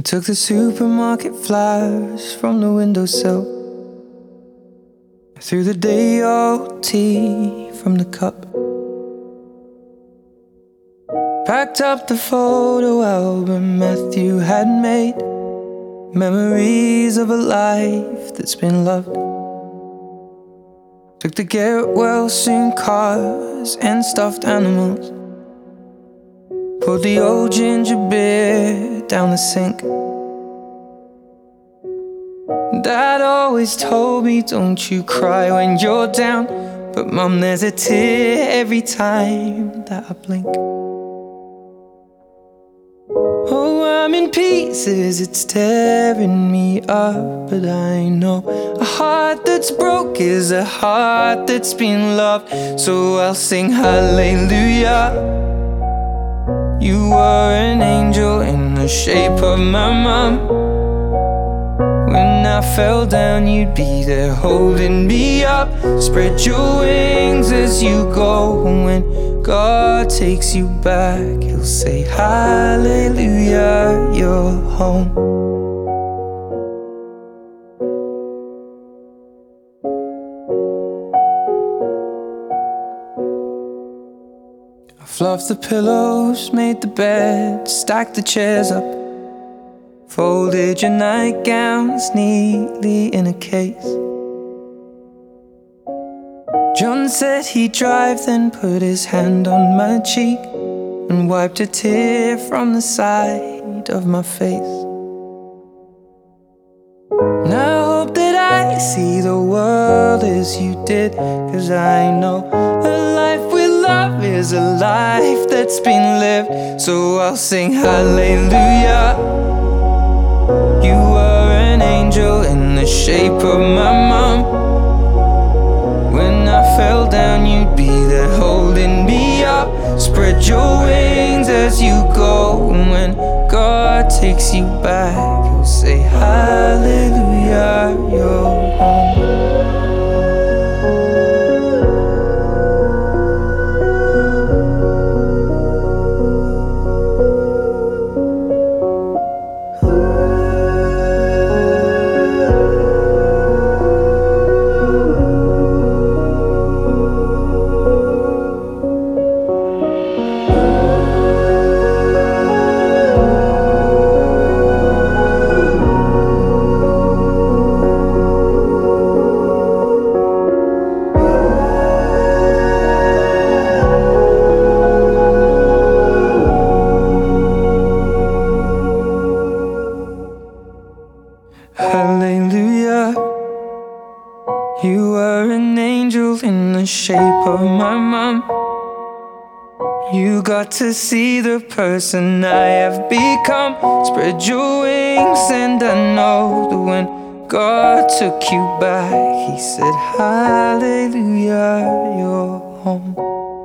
took the supermarket flowers from the windowsill. I threw the day-old tea from the cup. Packed up the photo album Matthew had made, memories of a life that's been loved. Took the get well soon cars and stuffed animals. Poured the old ginger beer down the sink. Dad always told me, don't you cry when you're down, but Mum, there's a tear every time that I blink. Oh, I'm in pieces, it's tearing me up, but I know a heart that's broke is a heart that's been loved. So I'll sing hallelujah. You were an angel in the shape of my mum. When I fell down, you'd be there holding me up. Spread your wings as you go, and when God takes you back, He'll say hallelujah, you're home. I fluffed the pillows, made the bed, stacked the chairs up, folded your nightgowns neatly in a case. John said he'd drive, then put his hand on my cheek and wiped a tear from the side of my face. And I hope that I see the world as you did, 'cause I know a life with love is a life that's been lived. So I'll sing hallelujah. You were an angel in the shape of my mum. When I fell down, you'd be there holding me up. Spread your wings as you go, and when God takes you back, He'll say hallelujah, you're home. Hallelujah. You were an angel in the shape of my mum. You got to see the person I have become. Spread your wings, and I know that when God took you back, He said hallelujah, you're home.